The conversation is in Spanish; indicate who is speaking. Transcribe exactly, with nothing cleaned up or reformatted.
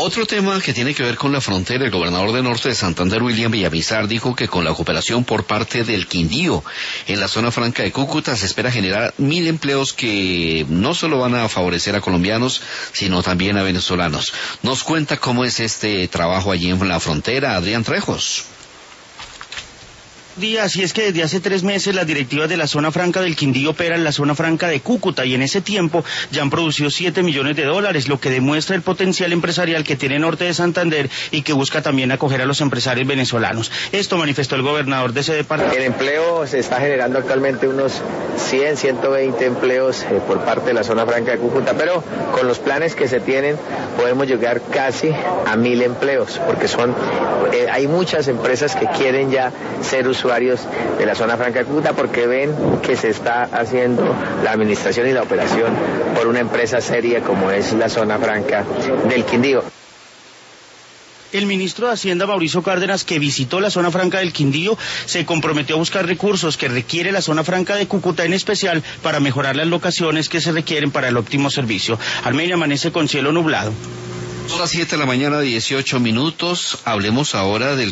Speaker 1: Otro tema que tiene que ver con la frontera, el gobernador de Norte de Santander, William Villamizar, dijo que con la cooperación por parte del Quindío en la zona franca de Cúcuta se espera generar mil empleos que no solo van a favorecer a colombianos, sino también a venezolanos. Nos cuenta cómo es este trabajo allí en la frontera, Adrián Trejos.
Speaker 2: Días, y es que desde hace tres meses las directivas de la zona franca del Quindío operan la zona franca de Cúcuta y en ese tiempo ya han producido siete millones de dólares, lo que demuestra el potencial empresarial que tiene Norte de Santander y que busca también acoger a los empresarios venezolanos. Esto manifestó el gobernador de ese departamento.
Speaker 3: El empleo se está generando actualmente unos cien, ciento veinte empleos eh, por parte de la zona franca de Cúcuta, pero con los planes que se tienen podemos llegar casi a mil empleos, porque son eh, hay muchas empresas que quieren ya ser usuarios usuarios de la zona franca de Cúcuta porque ven que se está haciendo la administración y la operación por una empresa seria como es la zona franca del Quindío.
Speaker 2: El ministro de Hacienda, Mauricio Cárdenas, que visitó la zona franca del Quindío, se comprometió a buscar recursos que requiere la zona franca de Cúcuta en especial para mejorar las locaciones que se requieren para el óptimo servicio. Armenia amanece con cielo nublado.
Speaker 1: Son las siete de la mañana, dieciocho minutos. Hablemos ahora del